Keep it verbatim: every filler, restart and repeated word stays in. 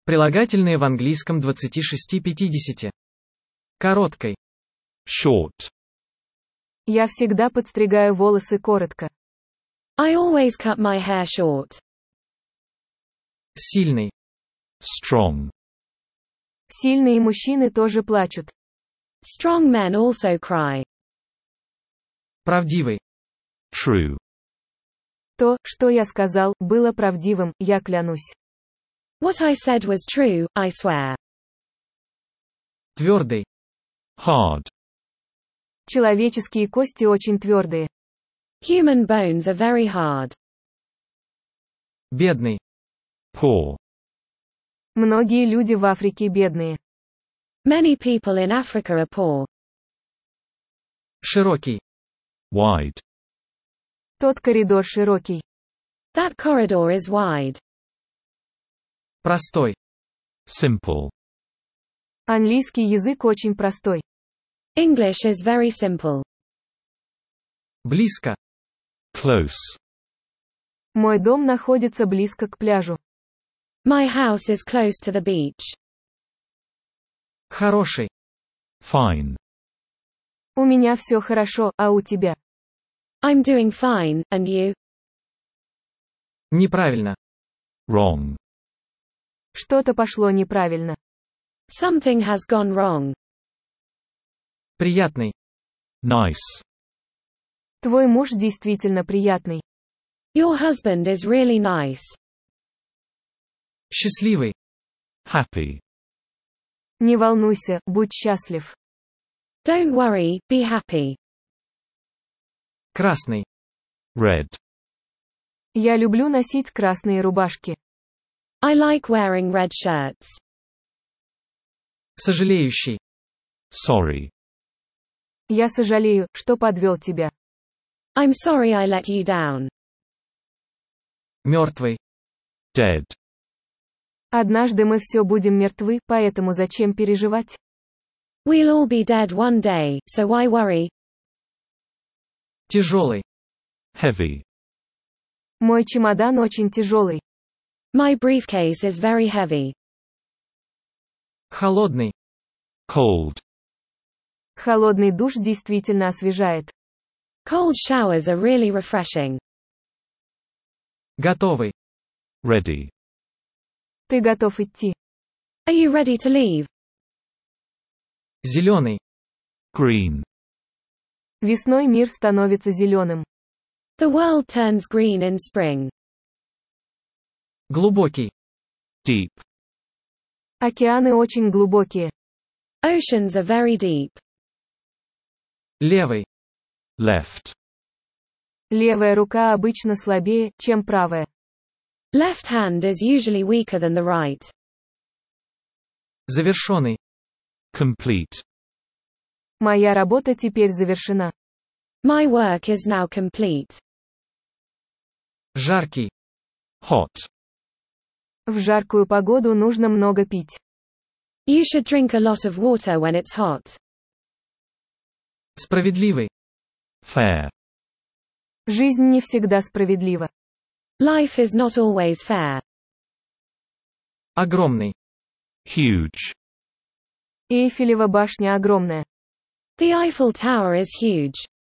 Прилагательные в английском двадцати шести пятидесяти. Короткой. Short. Я всегда подстригаю волосы коротко. I always cut my hair short. Сильный. Strong. Сильные мужчины тоже плачут. Strong men also cry. Правдивый. True. То, что я сказал, было правдивым, я клянусь. What I said was true, I swear. Твердый. Hard. Человеческие кости очень твердые. Human bones are very hard. Бедный. Poor. Многие люди в Африке бедные. Many people in Africa are poor. Широкий. Wide. Тот коридор широкий. That corridor is wide. Простой. Simple. Английский язык очень простой. English is very simple. Близко. Close. Мой дом находится близко к пляжу. My house is close to the beach. Хороший. Fine. У меня все хорошо, а у тебя? I'm doing fine, and you? Неправильно. Wrong. Что-то пошло неправильно. Something has gone wrong. Приятный. Nice. Твой муж действительно приятный. Your husband is really nice. Счастливый. Happy. Не волнуйся, будь счастлив. Don't worry, be happy. Красный. Red. Я люблю носить красные рубашки. I like wearing red shirts. Сожалеющий. Sorry. Я сожалею, что подвел тебя. I'm sorry I let you down. Мертвый. Dead. Однажды мы все будем мертвы, поэтому зачем переживать? We'll all be dead one day, so why worry? Тяжелый. Heavy. Мой чемодан очень тяжелый. My briefcase is very heavy. Холодный. Cold. Холодный душ действительно освежает. Cold showers are really refreshing. Готовый. Ready. Ты готов идти? Are you ready to leave? Зеленый. Green. Весной мир становится зеленым. The world turns green in spring. Глубокий. Deep. Океаны очень глубокие. Oceans are very deep. Левый. Left. Левая рука обычно слабее, чем правая. Left hand is usually weaker than the right. Завершенный. Complete. Моя работа теперь завершена. My work is now complete. Жаркий. Hot. В жаркую погоду нужно много пить. You should drink a lot of water when it's hot. Справедливый. Fair. Жизнь не всегда справедлива. Life is not always fair. Огромный. Huge. Эйфелева башня огромная. The Eiffel Tower is huge.